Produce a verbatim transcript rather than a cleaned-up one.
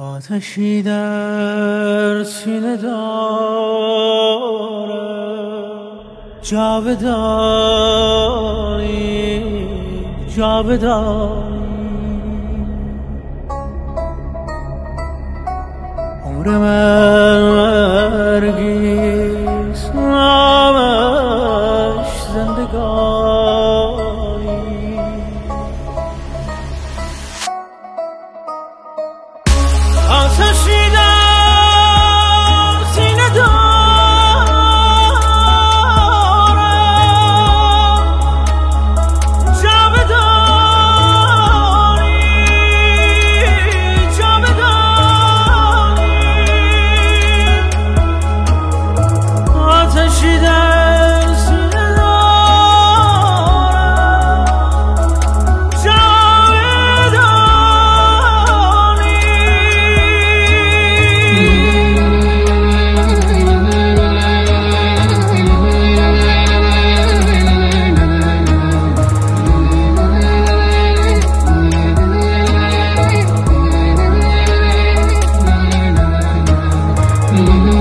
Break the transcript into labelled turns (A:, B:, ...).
A: آتشی در سینه دارم، جاودانی جاودانی. عمر من مرگیست، نامش زندگانی. آتشی در سینه دارم، جاودانی جاودانی. آتشی در سینه دارم، جاودانی. Mm-hmm.